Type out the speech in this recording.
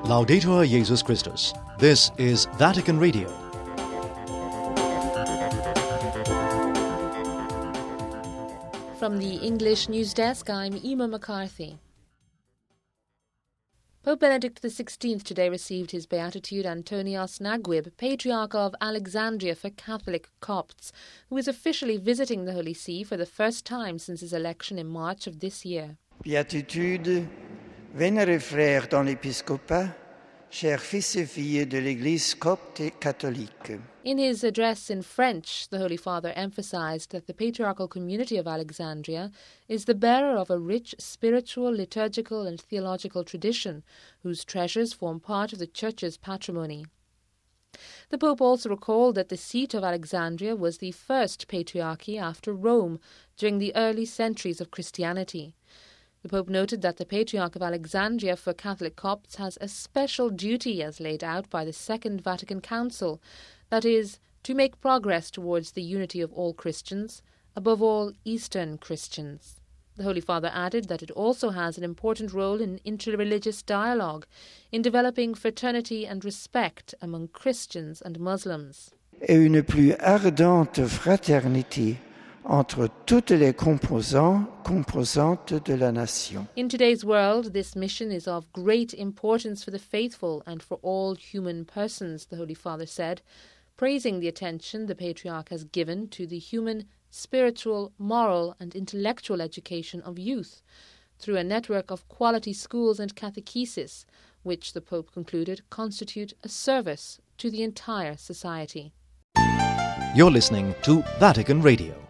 Laudetur Jesus Christus. This is Vatican Radio. From the English news desk, I'm Emma McCarthy. Pope Benedict XVI today received his Beatitude Antonios Naguib, Patriarch of Alexandria for Catholic Copts, who is officially visiting the Holy See for the first time since his election in March of this year. Béatitude, vénérés frères dans l'épiscopat, chers fils et filles de l'Église copte et catholique. In his address in French, the Holy Father emphasized that the patriarchal community of Alexandria is the bearer of a rich spiritual, liturgical and theological tradition, whose treasures form part of the Church's patrimony. The Pope also recalled that the seat of Alexandria was the first patriarchy after Rome during the early centuries of Christianity. The Pope noted that the Patriarch of Alexandria for Catholic Copts has a special duty as laid out by the Second Vatican Council, that is, to make progress towards the unity of all Christians, above all Eastern Christians. The Holy Father added that it also has an important role in interreligious dialogue, in developing fraternity and respect among Christians and Muslims. Et une plus ardente fraternité entre toutes les composantes de la nation. In today's world, this mission is of great importance for the faithful and for all human persons, the Holy Father said, praising the attention the Patriarch has given to the human, spiritual, moral and intellectual education of youth through a network of quality schools and catechesis, which, the Pope concluded, constitute a service to the entire society. You're listening to Vatican Radio.